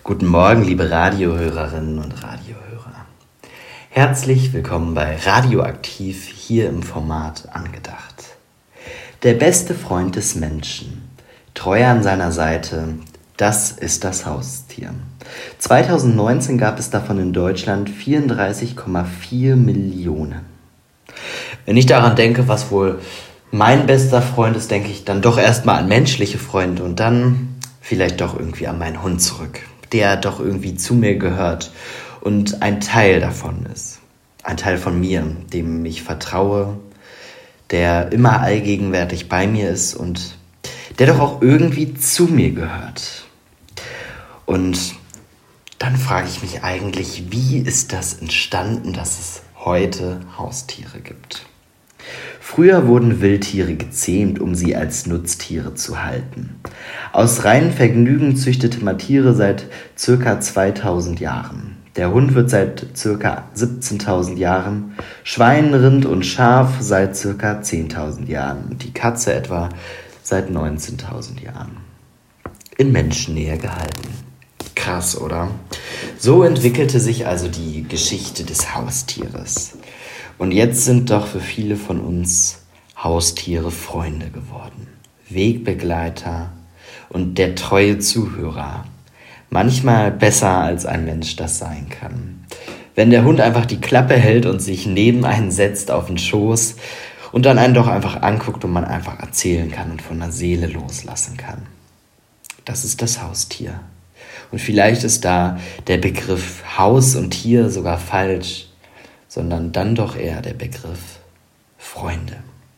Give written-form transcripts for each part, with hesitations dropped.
Guten Morgen, liebe Radiohörerinnen und Radiohörer. Herzlich willkommen bei Radioaktiv, hier im Format Angedacht. Der beste Freund des Menschen, treu an seiner Seite, das ist das Haustier. 2019 gab es davon in Deutschland 34,4 Millionen. Wenn ich daran denke, was wohl mein bester Freund ist, denke ich dann doch erstmal an menschliche Freunde und dann vielleicht doch irgendwie an meinen Hund zurück, der doch irgendwie zu mir gehört und ein Teil davon ist. Ein Teil von mir, dem ich vertraue, der immer allgegenwärtig bei mir ist und der doch auch irgendwie zu mir gehört. Und dann frage ich mich eigentlich, wie ist das entstanden, dass es heute Haustiere gibt? Früher wurden Wildtiere gezähmt, um sie als Nutztiere zu halten. Aus reinem Vergnügen züchtete man Tiere seit ca. 2000 Jahren. Der Hund wird seit ca. 17.000 Jahren, Schwein, Rind und Schaf seit ca. 10.000 Jahren und die Katze etwa seit 19.000 Jahren. In Menschennähe gehalten. Krass, oder? So entwickelte sich also die Geschichte des Haustieres. Und jetzt sind doch für viele von uns Haustiere Freunde geworden. Wegbegleiter und der treue Zuhörer. Manchmal besser als ein Mensch das sein kann. Wenn der Hund einfach die Klappe hält und sich neben einen setzt auf den Schoß und dann einen doch einfach anguckt und man einfach erzählen kann und von der Seele loslassen kann. Das ist das Haustier. Und vielleicht ist da der Begriff Haus und Tier sogar falsch, sondern dann doch eher der Begriff Freunde.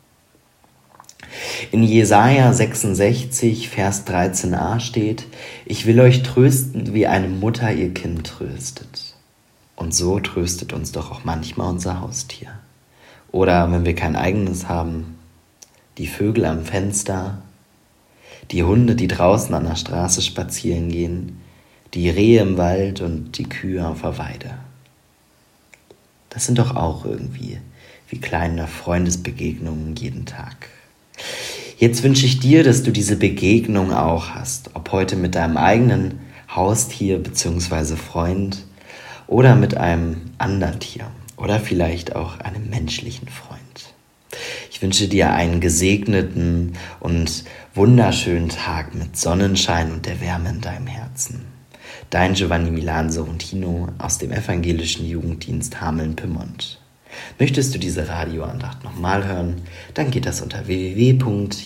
In Jesaja 66, Vers 13a steht: Ich will euch trösten, wie eine Mutter ihr Kind tröstet. Und so tröstet uns doch auch manchmal unser Haustier. Oder wenn wir kein eigenes haben, die Vögel am Fenster, die Hunde, die draußen an der Straße spazieren gehen, die Rehe im Wald und die Kühe auf der Weide. Das sind doch auch irgendwie wie kleine Freundesbegegnungen jeden Tag. Jetzt wünsche ich dir, dass du diese Begegnung auch hast, ob heute mit deinem eigenen Haustier bzw. Freund oder mit einem anderen Tier oder vielleicht auch einem menschlichen Freund. Ich wünsche dir einen gesegneten und wunderschönen Tag mit Sonnenschein und der Wärme in deinem Herzen. Dein Giovanni Milan Sorrentino aus dem Evangelischen Jugenddienst Hameln-Pyrmont. Möchtest du diese Radioandacht nochmal hören? Dann geht das unter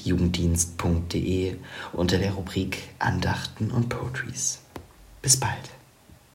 www.jugenddienst.de unter der Rubrik Andachten und Poetries. Bis bald.